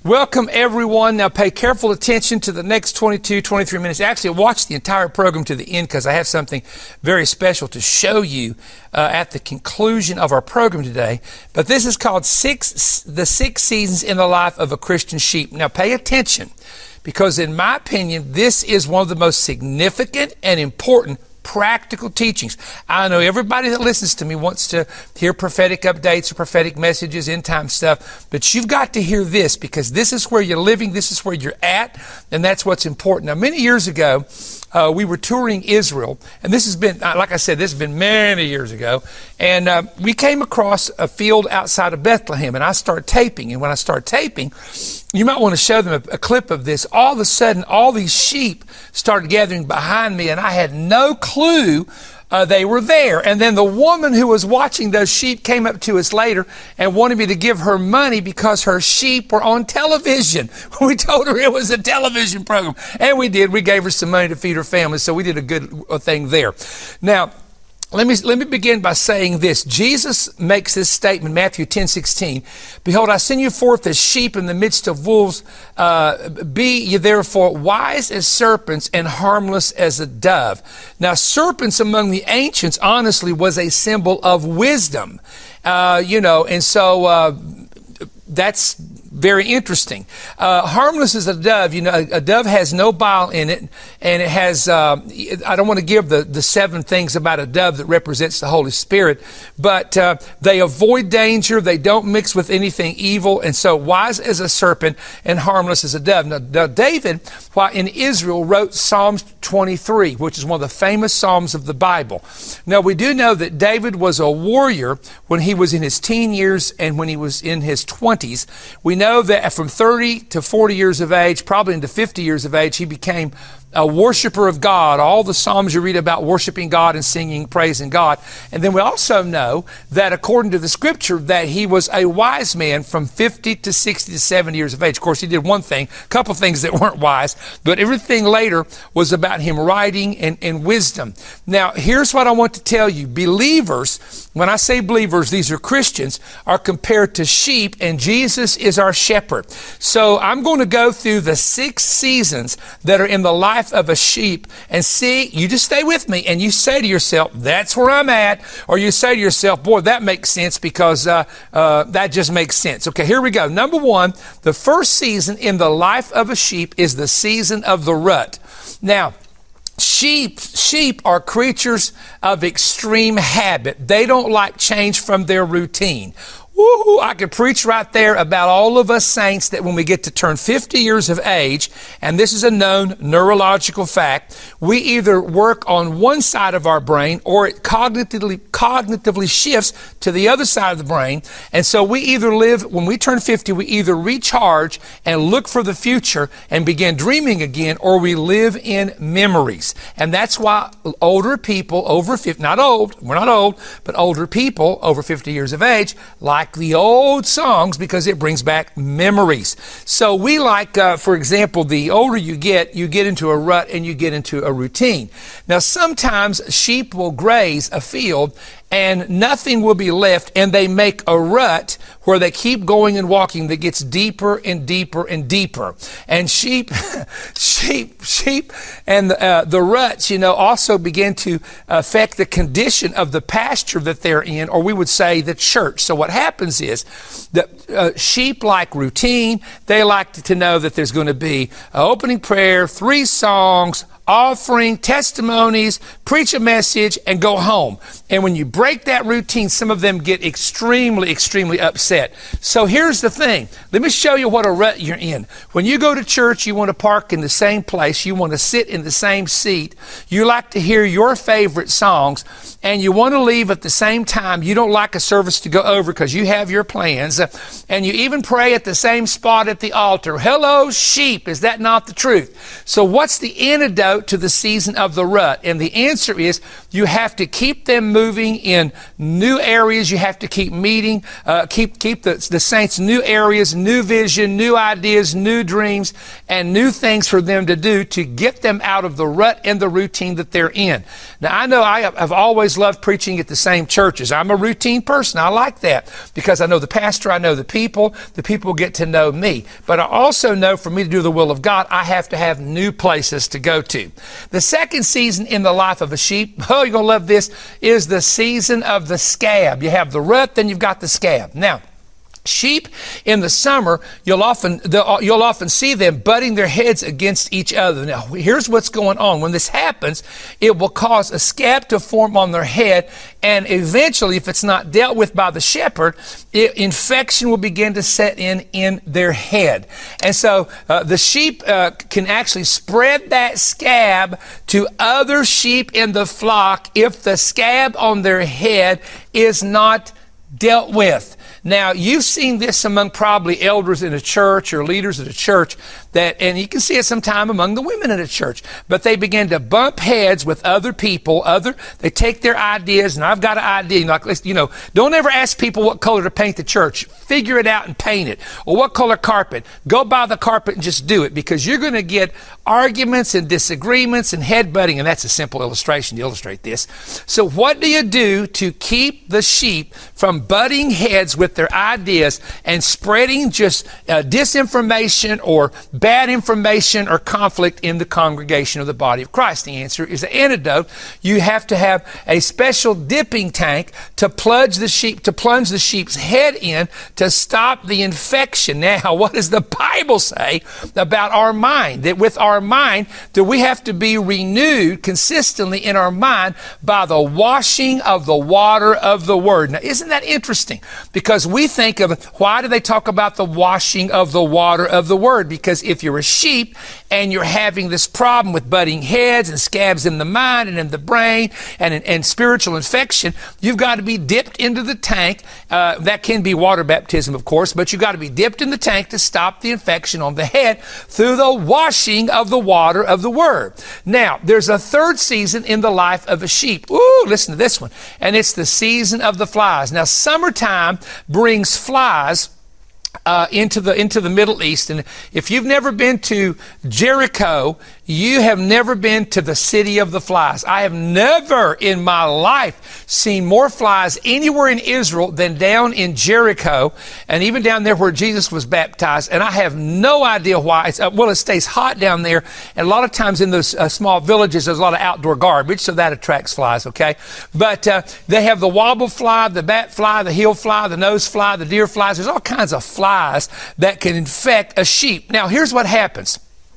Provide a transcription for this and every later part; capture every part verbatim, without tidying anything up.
Welcome, everyone. Now pay careful attention to the next twenty-two, twenty-three minutes. Actually, watch the entire program to the end because I have something very special to show you uh, at the conclusion of our program today. But this is called six, the Six Seasons in the Life of a Christian Sheep. Now pay attention because, in my opinion, this is one of the most significant and important practical teachings. I know everybody that listens to me wants to hear prophetic updates or prophetic messages, end time stuff, but you've got to hear this because this is where you're living, this is where you're at, and that's what's important. Now, many years ago, uh, we were touring Israel, and this has been, like I said, this has been many years ago, and uh, we came across a field outside of Bethlehem, and I started taping, and when I started taping, you might want to show them a, a clip of this. All of a sudden, all these sheep started gathering behind me, and I had no clue uh, they were there. And then the woman who was watching those sheep came up to us later and wanted me to give her money because her sheep were on television. We told her it was a television program, and we did. We gave her some money to feed her family, so we did a good thing there. Now, Let me, let me begin by saying this. Jesus makes this statement, Matthew ten sixteen. Behold, I send you forth as sheep in the midst of wolves. Uh, be ye therefore wise as serpents and harmless as a dove. Now, serpents among the ancients, honestly, was a symbol of wisdom. Uh, you know, and so uh, that's very interesting. Uh, harmless as a dove, you know, a, a dove has no bile in it, and it has, uh, I don't want to give the, the seven things about a dove that represents the Holy Spirit, but uh, they avoid danger, they don't mix with anything evil, and so wise as a serpent and harmless as a dove. Now, now David, while in Israel, wrote Psalms twenty-three, which is one of the famous Psalms of the Bible. Now, we do know that David was a warrior when he was in his teen years and when he was in his twenties. We know that from thirty to forty years of age, probably into fifty years of age, he became a worshiper of God. All the Psalms you read about worshiping God and singing, praising God. And then we also know that according to the scripture that he was a wise man from fifty to sixty to seventy years of age. Of course, he did one thing, a couple things that weren't wise, but everything later was about him writing and, and wisdom. Now, here's what I want to tell you. Believers, when I say believers, these are Christians, are compared to sheep, and Jesus is our shepherd. So I'm going to go through the six seasons that are in the life of a sheep and see, you just stay with me and you say to yourself, that's where I'm at, or you say to yourself, boy, that makes sense because uh, uh, that just makes sense. Okay, here we go. Number one, the first season in the life of a sheep is the season of the rut. Now, Sheep, sheep are creatures of extreme habit. They don't like change from their routine. Woo-hoo, I could preach right there about all of us saints that when we get to turn fifty years of age, and this is a known neurological fact, we either work on one side of our brain or it cognitively, cognitively shifts to the other side of the brain. And so we either live, when we turn fifty, we either recharge and look for the future and begin dreaming again, or we live in memories. And that's why older people over fifty, not old, we're not old, but older people over fifty years of age like the old songs because it brings back memories. So we like, uh, for example, the older you get, you get into a rut and you get into a routine. Now, sometimes sheep will graze a field and nothing will be left, and they make a rut where they keep going and walking that gets deeper and deeper and deeper. And sheep, sheep, sheep, and the, uh, the ruts, you know, also begin to affect the condition of the pasture that they're in, or we would say the church. So what happens is that uh, sheep like routine. They like to know that there's going to be an opening prayer, three songs, offering, testimonies, preach a message, and go home. And when you break that routine, some of them get extremely, extremely upset. So here's the thing. Let me show you what a rut you're in. When you go to church, you want to park in the same place. You want to sit in the same seat. You like to hear your favorite songs, and you want to leave at the same time. You don't like a service to go over because you have your plans. And you even pray at the same spot at the altar. Hello, sheep. Is that not the truth? So what's the antidote to the season of the rut? And the answer is you have to keep them moving in new areas. You have to keep meeting, uh, keep keep the, the saints new areas, new vision, new ideas, new dreams, and new things for them to do to get them out of the rut and the routine that they're in. Now, I know I have, I've always loved preaching at the same churches. I'm a routine person. I like that because I know the pastor, I know the people, the people get to know me. But I also know for me to do the will of God, I have to have new places to go to. The second season in the life of a sheep, oh, you're going to love this, is the season of the scab. You have the rut, then you've got the scab. Now, sheep in the summer, you'll often you'll often see them butting their heads against each other. Now, here's what's going on. When this happens, it will cause a scab to form on their head, and eventually, if it's not dealt with by the shepherd, it, infection will begin to set in in their head. And so uh, the sheep uh, can actually spread that scab to other sheep in the flock if the scab on their head is not dealt with. Now, you've seen this among probably elders in a church or leaders at a church, that, and you can see it sometime among the women in a church, but they begin to bump heads with other people, other, they take their ideas, and I've got an idea, like, you know, don't ever ask people what color to paint the church. Figure it out and paint it. Or what color carpet. Go buy the carpet and just do it, because you're going to get arguments and disagreements and headbutting, and that's a simple illustration to illustrate this. So what do you do to keep the sheep from butting heads with their ideas and spreading just uh, disinformation or bad information or conflict in the congregation of the body of Christ? The answer is an antidote. You have to have a special dipping tank to plunge the sheep, to plunge the sheep's head in to stop the infection. Now, what does the Bible say about our mind? That with our mind, that we have to be renewed consistently in our mind by the washing of the water of the Word. Now, isn't that interesting? Because we think of, why do they talk about the washing of the water of the Word? Because if you're a sheep and you're having this problem with butting heads and scabs in the mind and in the brain and, and spiritual infection, you've got to be dipped into the tank. Uh, that can be water baptism, of course, but you've got to be dipped in the tank to stop the infection on the head through the washing of the water of the Word. Now, there's a third season in the life of a sheep. Ooh, listen to this one. And it's the season of the flies. Now, summertime brings flies Uh, into the into the Middle East. And if you've never been to Jericho, you have never been to the city of the flies. I have never in my life seen more flies anywhere in Israel than down in Jericho, and even down there where Jesus was baptized. And I have no idea why. It's, uh, well, it stays hot down there, and a lot of times in those uh, small villages, there's a lot of outdoor garbage, so that attracts flies, okay? But uh, they have the wobble fly, the bat fly, the heel fly, the nose fly, the deer flies. There's all kinds of flies that can infect a sheep. Now, here's what happens.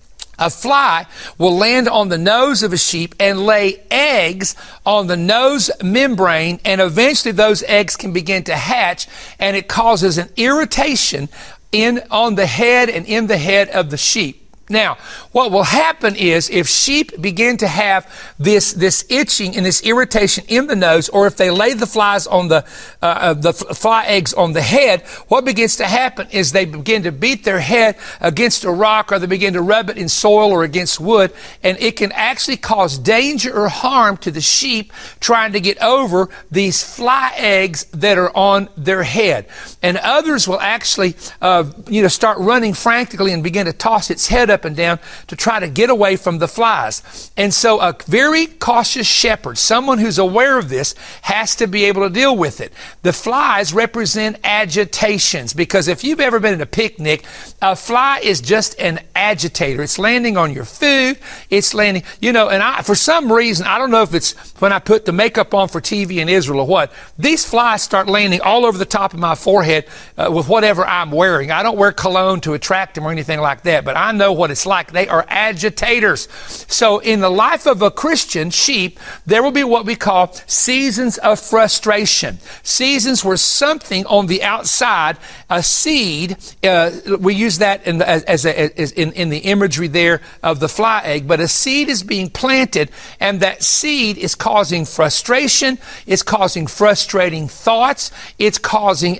A fly will land on the nose of a sheep and lay eggs on the nose membrane, and eventually those eggs can begin to hatch, and it causes an irritation in on the head and in the head of the sheep. Now, what will happen is if sheep begin to have this this itching and this irritation in the nose, or if they lay the flies on the uh, the fly eggs on the head, what begins to happen is they begin to beat their head against a rock, or they begin to rub it in soil or against wood, and it can actually cause danger or harm to the sheep trying to get over these fly eggs that are on their head. And others will actually, uh, you know, start running frantically and begin to toss its head up up and down to try to get away from the flies. And so a very cautious shepherd, someone who's aware of this, has to be able to deal with it. The flies represent agitations, because if you've ever been at a picnic, a fly is just an agitator. It's landing on your food. It's landing, you know, and I, for some reason, I don't know if it's when I put the makeup on for T V in Israel or what, these flies start landing all over the top of my forehead uh, with whatever I'm wearing. I don't wear cologne to attract them or anything like that, but I know what it's like. They are agitators. So in the life of a Christian sheep, there will be what we call seasons of frustration. Seasons where something on the outside, a seed, uh, we use that in the, as, a, as in, in the imagery there of the fly egg, but a seed is being planted, and that seed is causing frustration, it's causing frustrating thoughts, it's causing aggravation.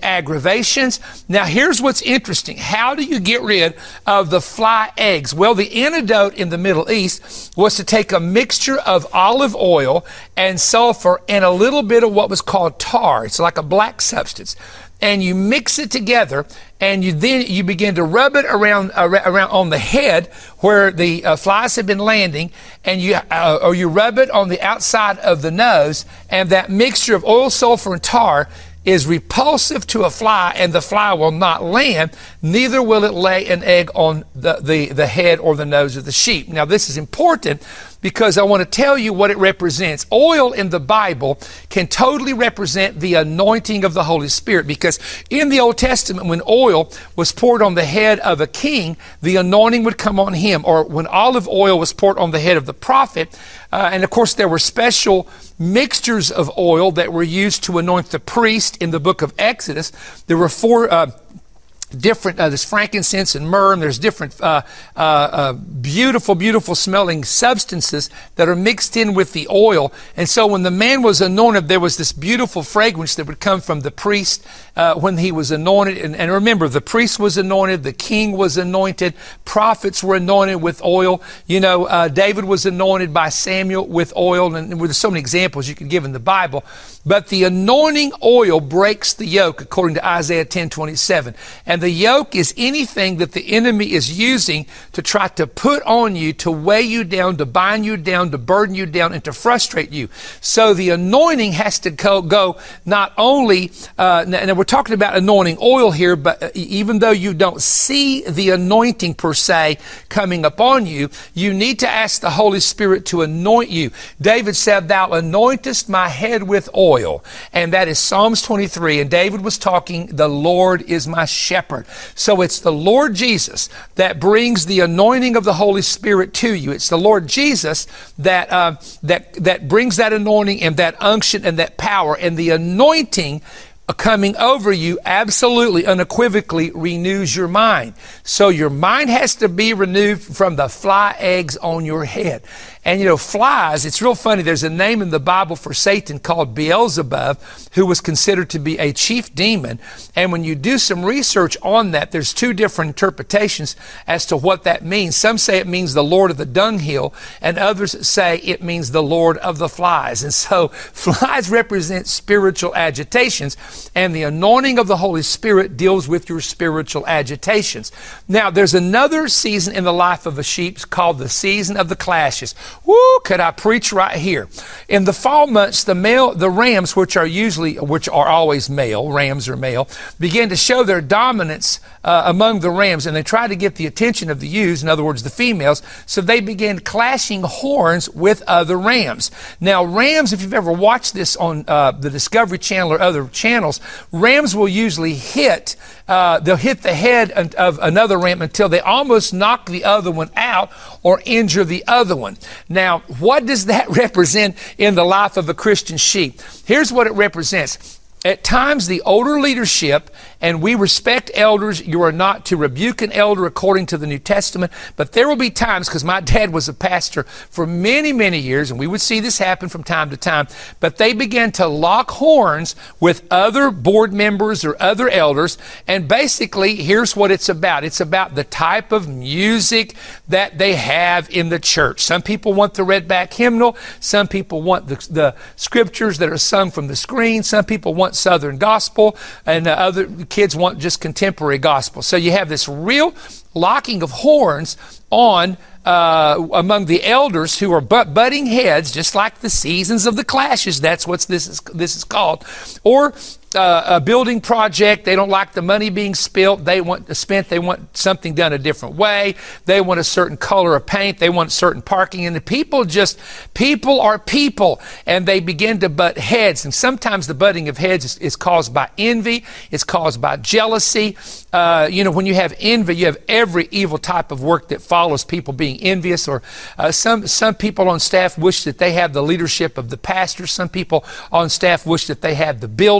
motivations. Now, here's what's interesting. How do you get rid of the fly eggs? Well, the antidote in the Middle East was to take a mixture of olive oil and sulfur and a little bit of what was called tar. It's like a black substance. And you mix it together, and you then you begin to rub it around uh, around on the head where the uh, flies have been landing, and you uh, or you rub it on the outside of the nose, and that mixture of oil, sulfur, and tar is repulsive to a fly, and the fly will not land, neither will it lay an egg on the, the, the head or the nose of the sheep. Now, this is important because I want to tell you what it represents. Oil in the Bible can totally represent the anointing of the Holy Spirit, because in the Old Testament, when oil was poured on the head of a king, the anointing would come on him. Or when olive oil was poured on the head of the prophet, uh, and of course there were special mixtures of oil that were used to anoint the priest in the book of Exodus. There were four uh, different, uh, there's frankincense and myrrh, and there's different uh, uh, uh, beautiful, beautiful smelling substances that are mixed in with the oil. And so when the man was anointed, there was this beautiful fragrance that would come from the priest uh, when he was anointed. And, and remember, the priest was anointed, the king was anointed, prophets were anointed with oil. You know, uh, David was anointed by Samuel with oil, and, and there's so many examples you could give in the Bible. But the anointing oil breaks the yoke, according to Isaiah ten twenty-seven. And the yoke is anything that the enemy is using to try to put on you, to weigh you down, to bind you down, to burden you down, and to frustrate you. So the anointing has to go, go not only, uh, and we're talking about anointing oil here, but even though you don't see the anointing per se coming upon you, you need to ask the Holy Spirit to anoint you. David said, "Thou anointest my head with oil." And that is Psalms twenty-three. And David was talking, the Lord is my shepherd. So it's the Lord Jesus that brings the anointing of the Holy Spirit to you. It's the Lord Jesus that uh, that that brings that anointing and that unction and that power. And the anointing coming over you absolutely, unequivocally renews your mind. So your mind has to be renewed from the fly eggs on your head. And you know, flies, it's real funny. There's a name in the Bible for Satan called Beelzebub, who was considered to be a chief demon. And when you do some research on that, there's two different interpretations as to what that means. Some say it means the Lord of the dunghill, and others say it means the Lord of the flies. And so flies represent spiritual agitations, and the anointing of the Holy Spirit deals with your spiritual agitations. Now, there's another season in the life of a sheep called the season of the clashes. Woo, could I preach right here? In the fall months, the male, the rams, which are usually, which are always male, rams are male, begin to show their dominance uh, among the rams, and they try to get the attention of the ewes, in other words, the females, so they begin clashing horns with other rams. Now, rams, if you've ever watched this on uh, the Discovery Channel or other channels, rams will usually hit, uh, they'll hit the head of another ram until they almost knock the other one out or injure the other one. Now, what does that represent in the life of a Christian sheep? Here's what it represents. At times, the older leadership, and we respect elders. You are not to rebuke an elder according to the New Testament, but there will be times, because my dad was a pastor for many, many years, and we would see this happen from time to time, but they began to lock horns with other board members or other elders, and basically, here's what it's about. It's about the type of music that they have in the church. Some people want the redback hymnal. Some people want the, the scriptures that are sung from the screen. Some people want Southern gospel, and uh, other kids want just contemporary gospel. So you have this real locking of horns on uh, among the elders who are but butting heads, just like the seasons of the clashes. That's what this is. This is called, or uh, a building project. They don't like the money being spent. They want spent. They want something done a different way. They want a certain color of paint. They want certain parking. And the people just people are people, and they begin to butt heads. And sometimes the butting of heads is, is caused by envy. It's caused by jealousy. Uh, you know, when you have envy, you have every evil type of work that follows people being envious. Or uh, some some people on staff wish that they had the leadership of the pastor. Some people on staff wish that they had the building that they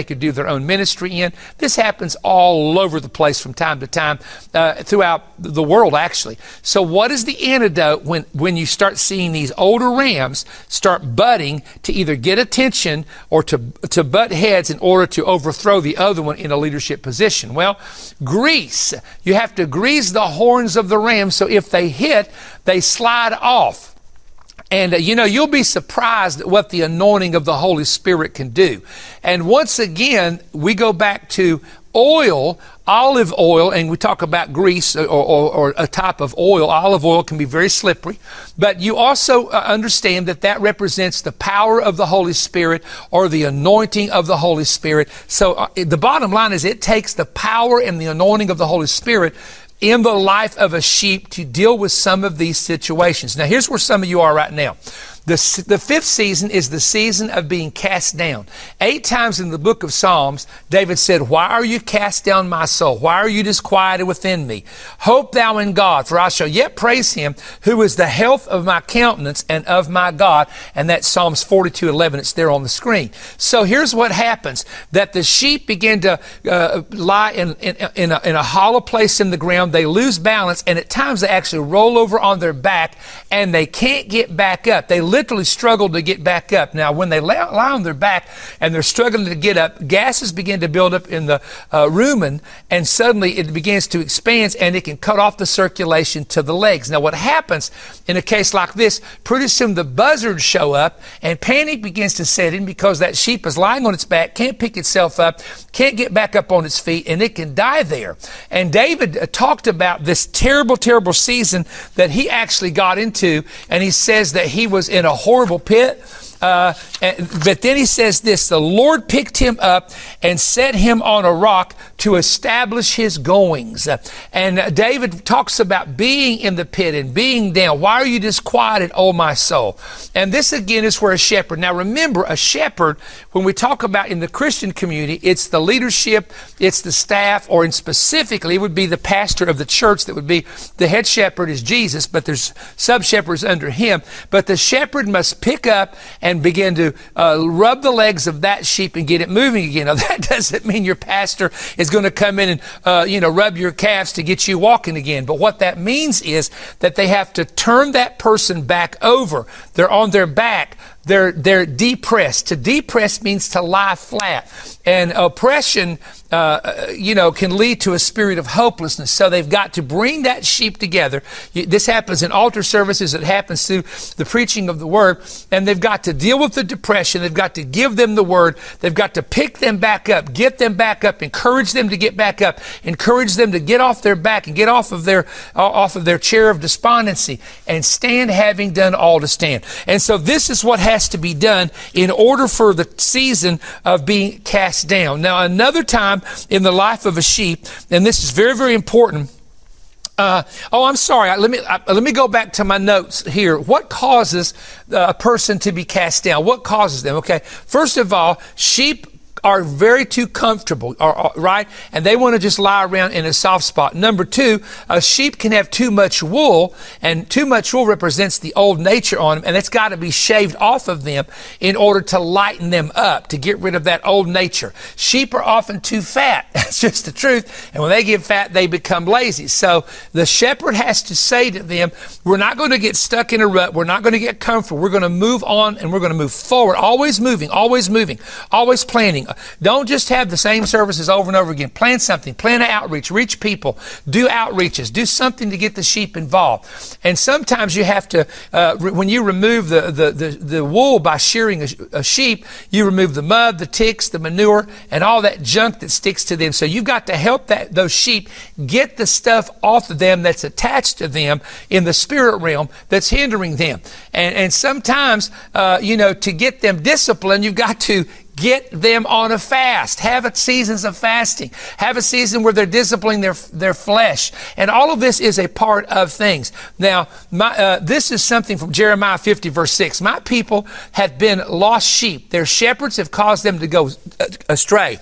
could do their own ministry in. This happens all over the place from time to time, uh, throughout the world, actually. So what is the antidote when, when you start seeing these older rams start butting to either get attention or to, to butt heads in order to overthrow the other one in a leadership position? Well, grease. You have to grease the horns of the ram so if they hit, they slide off. And, uh, you know, you'll be surprised at what the anointing of the Holy Spirit can do. And once again, we go back to oil, olive oil, and we talk about grease or, or, or a type of oil. Olive oil can be very slippery. But you also uh, understand that that represents the power of the Holy Spirit or the anointing of the Holy Spirit. So uh, the bottom line is it takes the power and the anointing of the Holy Spirit in the life of a sheep to deal with some of these situations. Now, here's where some of you are right now. The, the fifth season is the season of being cast down. Eight times in the book of Psalms, David said, "Why are you cast down, my soul? Why are you disquieted within me? Hope thou in God, for I shall yet praise him, who is the health of my countenance and of my God." And that's Psalms forty-two eleven. It's there on the screen. So here's what happens, that the sheep begin to uh, lie in, in, in, a, in a hollow place in the ground. They lose balance, and at times they actually roll over on their back, and they can't get back up. They literally struggle to get back up. Now, when they lie, lie on their back and they're struggling to get up, gases begin to build up in the uh, rumen, and suddenly it begins to expand, and it can cut off the circulation to the legs. Now, what happens in a case like this, pretty soon the buzzards show up, and panic begins to set in because that sheep is lying on its back, can't pick itself up, can't get back up on its feet, and it can die there. And David uh, talked about this terrible, terrible season that he actually got into, and he says that he was in a horrible pit. Uh, but then he says this, "The Lord picked him up and set him on a rock to establish his goings." Uh, and uh, David talks about being in the pit and being down. "Why are you disquieted, O my soul?" And this again is where a shepherd. Now remember, a shepherd, when we talk about in the Christian community, it's the leadership, it's the staff, or in specifically, it would be the pastor of the church that would be the head shepherd is Jesus, but there's sub-shepherds under him. But the shepherd must pick up and begin to uh, rub the legs of that sheep and get it moving again. Now, that doesn't mean your pastor is going to come in and, uh, you know, rub your calves to get you walking again. But what that means is that they have to turn that person back over. They're on their back. They're, they're depressed. To depress means to lie flat. And oppression, uh, you know, can lead to a spirit of hopelessness. So they've got to bring that sheep together. This happens in altar services. It happens through the preaching of the word. And they've got to deal with the depression. They've got to give them the word. They've got to pick them back up, get them back up, encourage them to get back up, encourage them to get off their back and get off of their, off of their chair of despondency and stand, having done all to stand. And so this is what has to be done in order for the season of being cast down. Now, another time in the life of a sheep, and this is very, very important. Uh, oh, I'm sorry. Let me uh, let me go back to my notes here. What causes uh, a person to be cast down? What causes them? Okay. First of all, sheep are very too comfortable, or, or, right? And they want to just lie around in a soft spot. Number two, a sheep can have too much wool, and too much wool represents the old nature on them, and it's got to be shaved off of them in order to lighten them up, to get rid of that old nature. Sheep are often too fat. That's just the truth. And when they get fat, they become lazy. So the shepherd has to say to them, we're not going to get stuck in a rut. We're not going to get comfortable. We're going to move on, and we're going to move forward. Always moving, always moving, always planning. Don't just have the same services over and over again. Plan something. Plan an outreach. Reach people. Do outreaches. Do something to get the sheep involved. And sometimes you have to, uh, re- when you remove the, the, the, the wool by shearing a, a sheep, you remove the mud, the ticks, the manure, and all that junk that sticks to them. So you've got to help that those sheep get the stuff off of them that's attached to them in the spirit realm that's hindering them. And, and sometimes, uh, you know, to get them disciplined, you've got to get them on a fast. Have a seasons of fasting. Have a season where they're disciplining their their flesh. And all of this is a part of things. Now, my, uh, this is something from Jeremiah fifty, verse six. My people have been lost sheep. Their shepherds have caused them to go astray.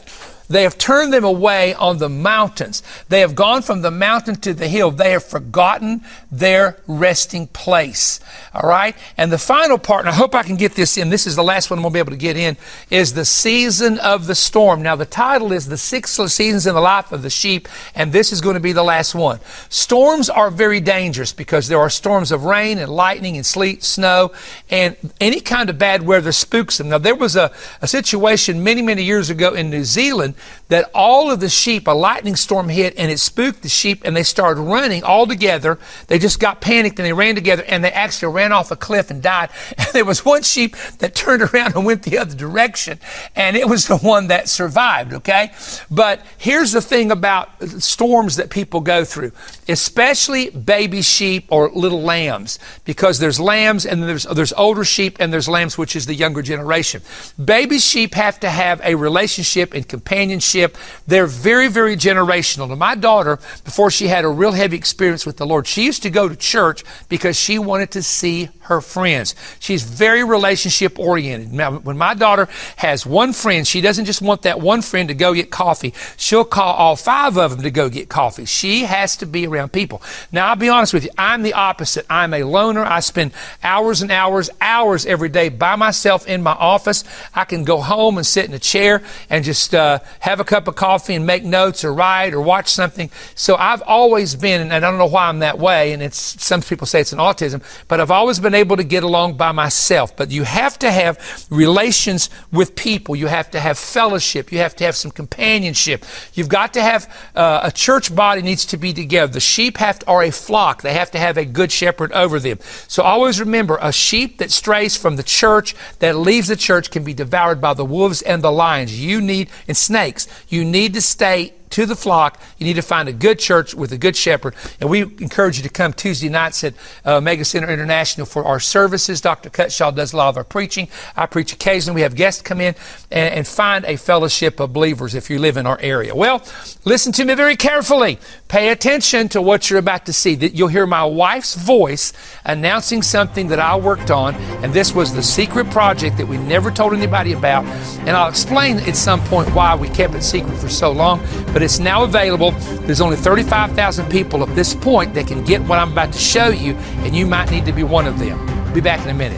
They have turned them away on the mountains. They have gone from the mountain to the hill. They have forgotten their resting place. All right? And the final part, and I hope I can get this in, this is the last one I'm going to be able to get in, is the season of the storm. Now, the title is The Six Seasons in the Life of the Sheep, and this is going to be the last one. Storms are very dangerous because there are storms of rain and lightning and sleet, snow, and any kind of bad weather spooks them. Now, there was a, a situation many, many years ago in New Zealand that all of the sheep, a lightning storm hit, and it spooked the sheep, and they started running all together. They just got panicked, and they ran together, and they actually ran off a cliff and died. And there was one sheep that turned around and went the other direction, and it was the one that survived, okay? But here's the thing about storms that people go through, especially baby sheep or little lambs, because there's lambs and there's, there's older sheep and there's lambs, which is the younger generation. Baby sheep have to have a relationship and companionship. They're very, very generational. Now, my daughter, before she had a real heavy experience with the Lord, she used to go to church because she wanted to see her friends. She's very relationship oriented. Now, when my daughter has one friend, she doesn't just want that one friend to go get coffee. She'll call all five of them to go get coffee. She has to be around people. Now, I'll be honest with you. I'm the opposite. I'm a loner. I spend hours and hours, hours every day by myself in my office. I can go home and sit in a chair and just uh, have a cup of coffee and make notes or write or watch something. So I've always been, and I don't know why I'm that way, and it's some people say it's an autism, but I've always been able to get along by myself. But you have to have relations with people. You have to have fellowship. You have to have some companionship. You've got to have uh, a church body needs to be together. The sheep have to, are a flock. They have to have a good shepherd over them. So always remember, a sheep that strays from the church, that leaves the church, can be devoured by the wolves and the lions. You need, and snakes, you need to stay to the flock. You need to find a good church with a good shepherd. And we encourage you to come Tuesday nights at uh, Mega Center International for our services. Doctor Cutshaw does a lot of our preaching. I preach occasionally. We have guests come in and, and find a fellowship of believers if you live in our area. Well, listen to me very carefully. Pay attention to what you're about to see. That you'll hear my wife's voice announcing something that I worked on, and this was the secret project that we never told anybody about. And I'll explain at some point why we kept it secret for so long, but it's now available. There's only thirty-five thousand people at this point that can get what I'm about to show you, and you might need to be one of them. Be back in a minute.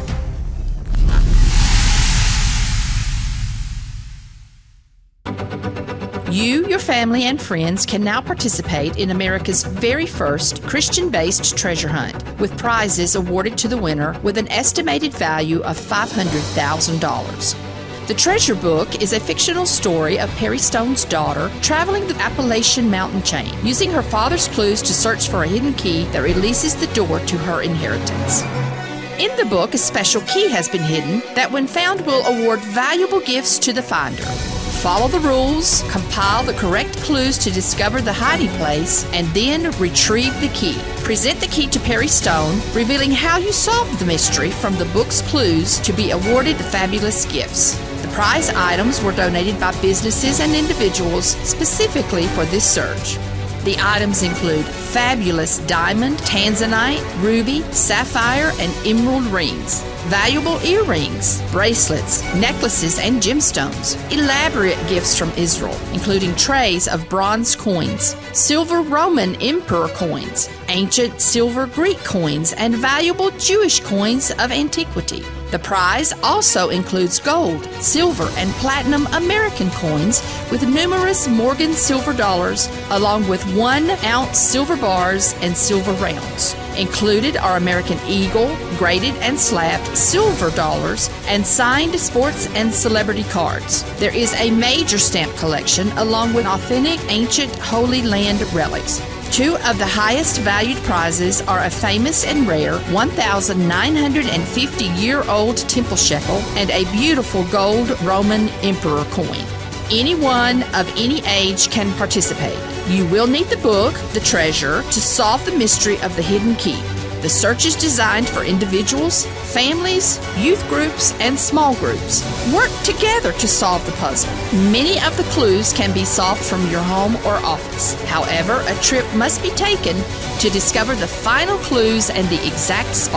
You, your family, and friends can now participate in America's very first Christian-based treasure hunt, with prizes awarded to the winner with an estimated value of five hundred thousand dollars. The Treasure Book is a fictional story of Perry Stone's daughter traveling the Appalachian mountain chain, using her father's clues to search for a hidden key that releases the door to her inheritance. In the book, a special key has been hidden that, when found, will award valuable gifts to the finder. Follow the rules, compile the correct clues to discover the hiding place, and then retrieve the key. Present the key to Perry Stone, revealing how you solved the mystery from the book's clues to be awarded the fabulous gifts. The prize items were donated by businesses and individuals specifically for this search. The items include fabulous diamond, tanzanite, ruby, sapphire, and emerald rings, valuable earrings, bracelets, necklaces, and gemstones, elaborate gifts from Israel, including trays of bronze coins, silver Roman emperor coins, ancient silver Greek coins, and valuable Jewish coins of antiquity. The prize also includes gold, silver, and platinum American coins with numerous Morgan silver dollars, along with one ounce silver bars and silver rounds. Included are American Eagle, graded and slabbed silver dollars, and signed sports and celebrity cards. There is a major stamp collection along with authentic ancient Holy Land relics. Two of the highest valued prizes are a famous and rare one thousand nine hundred fifty year old temple shekel and a beautiful gold Roman emperor coin. Anyone of any age can participate. You will need the book, The Treasure, to solve the mystery of the hidden key. The search is designed for individuals, families, youth groups, and small groups. Work together to solve the puzzle. Many of the clues can be solved from your home or office. However, a trip must be taken to discover the final clues and the exact spot.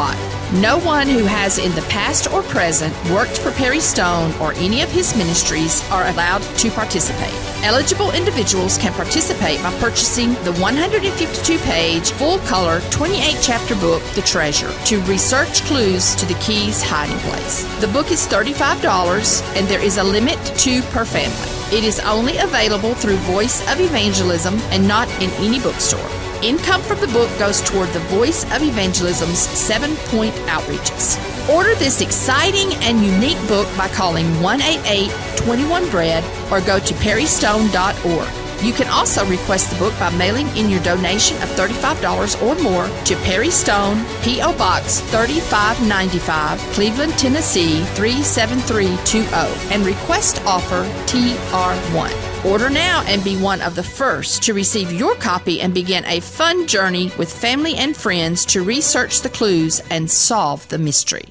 No one who has in the past or present worked for Perry Stone or any of his ministries are allowed to participate. Eligible individuals can participate by purchasing the one hundred fifty-two page, full-color, twenty-eight chapter book, The Treasure, to research clues to the key's hiding place. The book is thirty-five dollars, and there is a limit to per family. It is only available through Voice of Evangelism and not in any bookstore. Income from the book goes toward the Voice of Evangelism's seven-point outreaches. Order this exciting and unique book by calling one eight eight, two one, B R E A D or go to perry stone dot org. You can also request the book by mailing in your donation of thirty-five dollars or more to Perry Stone, P O. Box thirty-five ninety-five, Cleveland, Tennessee three seven three two zero, and request offer T R one. Order now and be one of the first to receive your copy and begin a fun journey with family and friends to research the clues and solve the mystery.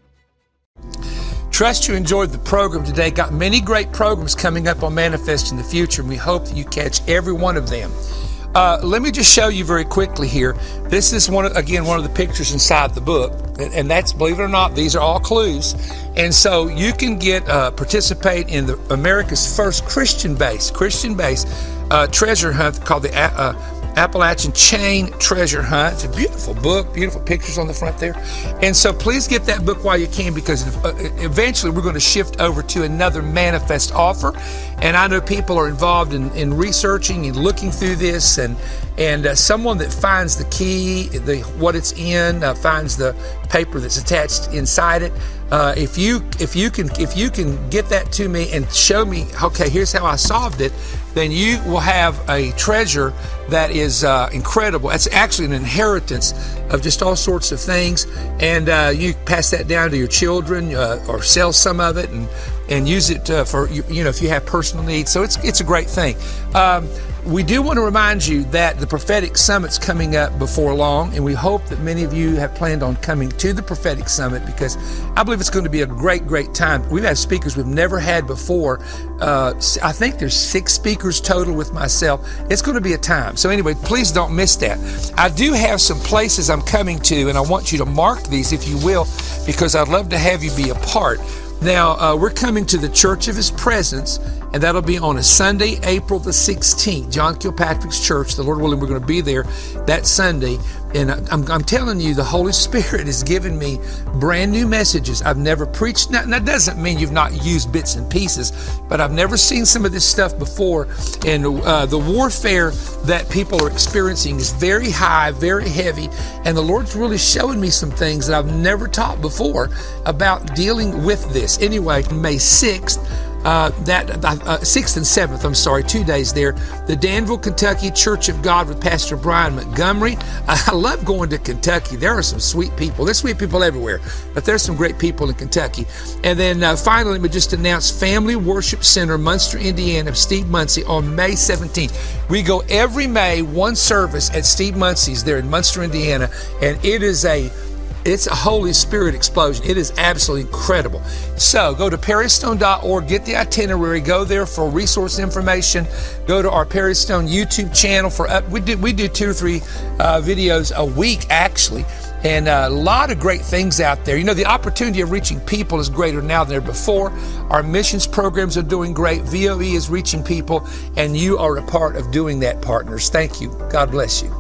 Trust you enjoyed the program today. Got many great programs coming up on Manifest in the future, and we hope that you catch every one of them. Uh, let me just show you very quickly here. This is one of, again, one of the pictures inside the book, and, and that's, believe it or not, these are all clues. And so you can get uh, participate in the America's first Christian-based Christian-based uh, treasure hunt called the uh, Appalachian Chain Treasure Hunt. It's a beautiful book, beautiful pictures on the front there. And so please get that book while you can, because eventually we're going to shift over to another Manifest offer. And I know people are involved in, in researching and looking through this, and and uh, someone that finds the key, the what it's in, uh, finds the paper that's attached inside it. Uh, if you if you can if you can get that to me and show me, okay, here's how I solved it, then you will have a treasure that is uh, incredible. It's actually an inheritance of just all sorts of things, and uh, you pass that down to your children, uh, or sell some of it and and use it uh, for, you know, if you have personal needs. So it's it's a great thing. Um, we do want to remind you that the Prophetic Summit's coming up before long, and we hope that many of you have planned on coming to the Prophetic Summit, because I believe it's going to be a great, great time. We've had speakers we've never had before. Uh, I think there's six speakers total with myself. It's going to be a time. So anyway, please don't miss that. I do have some places I'm coming to, and I want you to mark these, if you will, because I'd love to have you be a part. Now, uh, we're coming to the Church of His Presence, and that'll be on a Sunday, April the sixteenth, John Kilpatrick's church. The Lord willing, we're going to be there that Sunday. And I'm, I'm telling you, the Holy Spirit has given me brand new messages I've never preached. Now, that doesn't mean you've not used bits and pieces, but I've never seen some of this stuff before. And uh, the warfare that people are experiencing is very high, very heavy. And the Lord's really showing me some things that I've never taught before about dealing with this. Anyway, May sixth, Uh, that uh, sixth and seventh, I'm sorry, two days there, the Danville, Kentucky Church of God with Pastor Brian Montgomery. I love going to Kentucky. There are some sweet people. There's sweet people everywhere, but there's some great people in Kentucky. And then uh, finally, we just announced Family Worship Center, Munster, Indiana, of Steve Muncie on May seventeenth. We go every May, one service at Steve Muncie's there in Munster, Indiana, and it is a It's a Holy Spirit explosion. It is absolutely incredible. So go to perry stone dot org, get the itinerary, go there for resource information. Go to our Perry Stone YouTube channel for up. We do we do two or three uh, videos a week actually, and a lot of great things out there. You know, the opportunity of reaching people is greater now than ever before. Our missions programs are doing great. V O E is reaching people, and you are a part of doing that, partners. Thank you. God bless you.